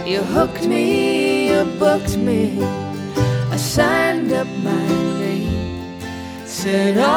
You hooked me, you booked me, I signed up my name, said